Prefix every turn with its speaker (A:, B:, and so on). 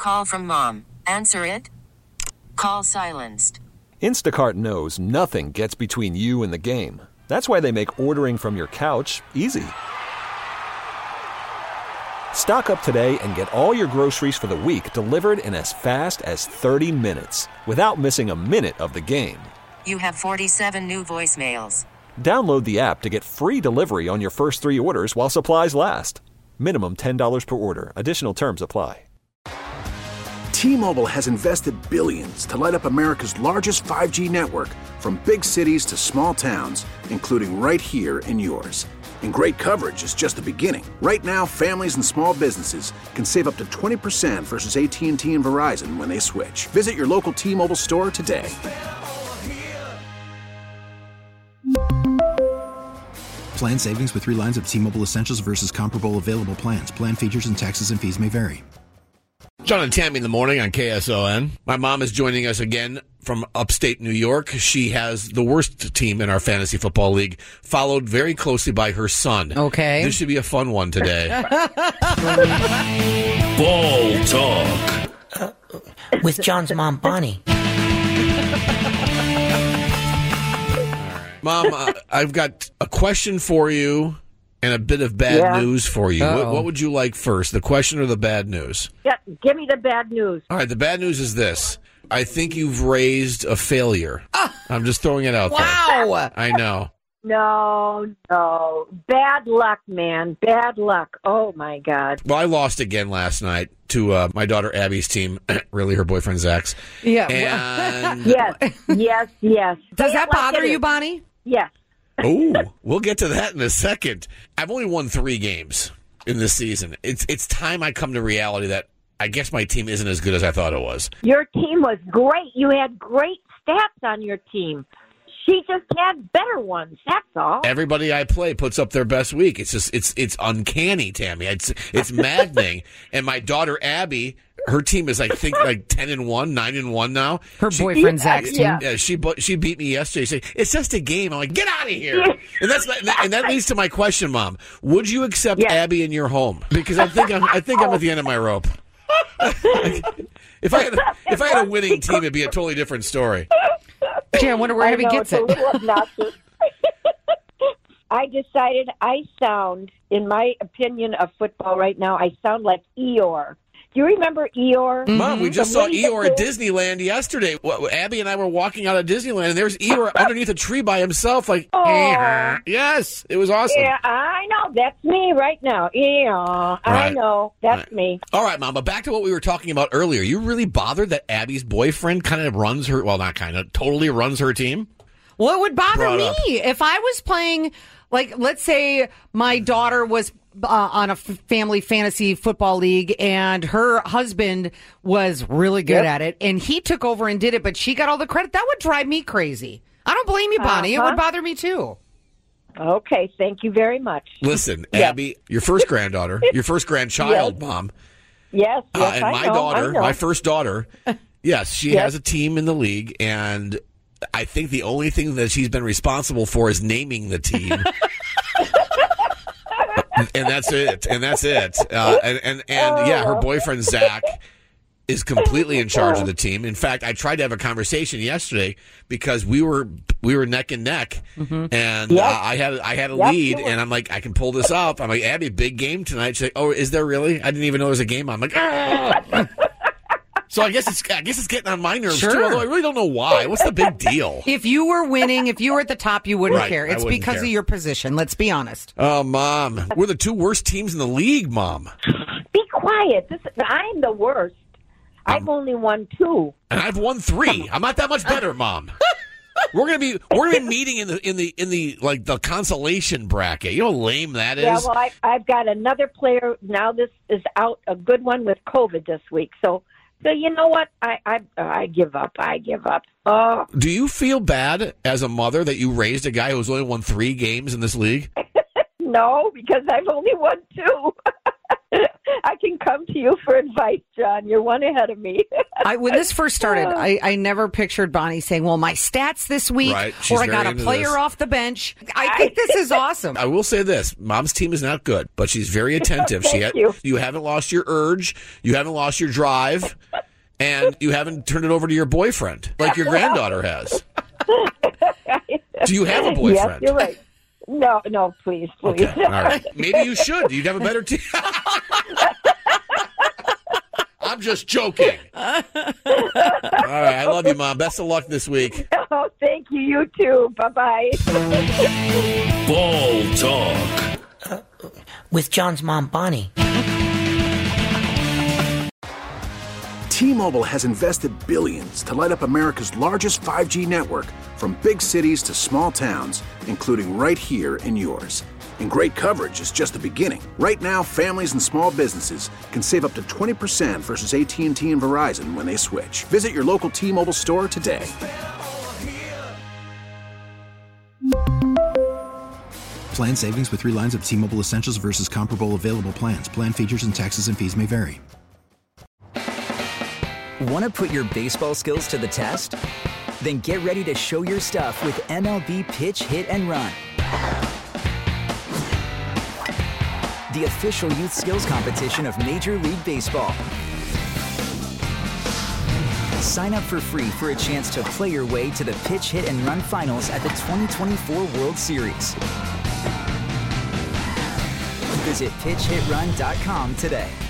A: call from mom. Answer it. Call silenced.
B: Instacart knows nothing gets between you and the game. That's why they make ordering from your couch easy. Stock up today and get all your groceries for the week delivered in as fast as 30 minutes without missing a minute of the game.
A: You have 47 new voicemails.
B: Download the app to get free delivery on your first 3 orders while supplies last. Minimum $10 per order. Additional terms apply.
C: T-Mobile has invested billions to light up America's largest 5G network, from big cities to small towns, including right here in yours. And great coverage is just the beginning. Right now, families and small businesses can save up to 20% versus AT&T and Verizon when they switch. Visit your local T-Mobile store today.
D: Plan savings with 3 lines of T-Mobile Essentials versus comparable available plans. Plan features and taxes and fees may vary.
E: John and Tammy in the morning on KSON. My mom is joining us again from upstate New York. She has the worst team in our fantasy football league, followed very closely by her son.
F: Okay.
E: This should be a fun one today.
G: Ball talk.
F: With John's mom, Bonnie.
E: Mom, I've got a question for you and a bit of bad news for you. What would you like first, the question or the bad news?
H: Yeah, give me the bad news.
E: All right, the bad news is this. I think you've raised a failure. I'm just throwing it out there.
F: Wow.
E: I know.
H: No. Bad luck, man. Bad luck. Oh, my God.
E: Well, I lost again last night to my daughter Abby's team, really her boyfriend Zach's.
F: Yeah.
E: And
H: Yes.
F: Does that bother you, Bonnie?
H: Yes.
E: Oh, we'll get to that in a second. I've only won 3 games in this season. It's time I come to reality that I guess my team isn't as good as I thought it was.
H: Your team was great. You had great stats on your team. She just had better ones. That's all.
E: Everybody I play puts up their best week. It's just it's uncanny, Tammy. It's maddening. And my daughter Abby, her team is I think like 10-1, 9-1 now.
F: Her boyfriend Zach's team.
E: Yeah, she beat me yesterday. She said, "It's just a game." I'm like, "Get out of here!" And that leads to my question, Mom. Would you accept Abby in your home? Because I think I'm at the end of my rope. If I had a winning team, it'd be a totally different story.
F: Gee, I wonder where Abby gets it.
H: A little obnoxious. I decided I sound, in my opinion of football right now, I sound like Eeyore. Do you remember Eeyore?
E: Mom, we just saw Eeyore at Disneyland yesterday. Abby and I were walking out of Disneyland, and there's Eeyore underneath a tree by himself, like, yes, it was awesome.
H: Yeah, I know. That's me right now. Yeah, I know. That's me.
E: All right, Mom, but back to what we were talking about earlier. You really bothered that Abby's boyfriend kind of runs her, well, not kind of, totally runs her team?
F: Well, it would bother me if I was playing, like, let's say my daughter was on a family fantasy football league and her husband was really good at it and he took over and did it, but she got all the credit. That would drive me crazy. I don't blame you, Bonnie. It would bother me too.
H: Okay, thank you very much.
E: Listen, Abby, your first granddaughter, your first grandchild, Mom.
H: Yes,
E: and my daughter, my first daughter, yes, she has a team in the league, and I think the only thing that she's been responsible for is naming the team. And that's it. And her boyfriend Zach is completely in charge of the team. In fact, I tried to have a conversation yesterday because we were neck and neck, and I had a lead, and I'm like, I can pull this up. I'm like, Abby, big game tonight. She's like, oh, is there really? I didn't even know there was a game. I'm like, ah. So I guess it's getting on my nerves too. Although I really don't know why. What's the big deal?
F: If you were winning, if you were at the top, you wouldn't care. It's because of your position. Let's be honest.
E: Oh, Mom, we're the 2 worst teams in the league, Mom.
H: Be quiet. I'm the worst. I've only won 2,
E: and I've won 3. I'm not that much better, Mom. We're gonna be meeting in the like the consolation bracket. You know how lame that is.
H: Yeah, well, I've got another player now. This is out, a good one with COVID this week. So you know what? I give up. Oh.
E: Do you feel bad as a mother that you raised a guy who's only won 3 games in this league?
H: No, because I've only won 2. I can come to you for advice, John. You're one ahead of me.
F: When this first started, I never pictured Bonnie saying, well, my stats this week, or I got a player off the bench. I think this is awesome.
E: I will say this. Mom's team is not good, but she's very attentive. You haven't lost your urge. You haven't lost your drive. And you haven't turned it over to your boyfriend like your granddaughter has. Do you have a boyfriend?
H: Yes, you're right. No, please.
E: Okay. All right. Maybe you should. You'd have a better team. I'm just joking. All right. I love you, Mom. Best of luck this week.
H: Oh, thank you. You too. Bye-bye.
G: Ball Talk.
I: With John's mom, Bonnie.
C: T-Mobile has invested billions to light up America's largest 5G network, from big cities to small towns, including right here in yours. And great coverage is just the beginning. Right now, families and small businesses can save up to 20% versus AT&T and Verizon when they switch. Visit your local T-Mobile store today.
D: Plan savings with 3 lines of T-Mobile Essentials versus comparable available plans. Plan features and taxes and fees may vary.
J: Want to put your baseball skills to the test? Then get ready to show your stuff with MLB Pitch, Hit, and Run. The official youth skills competition of Major League Baseball. Sign up for free for a chance to play your way to the Pitch, Hit, and Run finals at the 2024 World Series. Visit PitchHitRun.com today.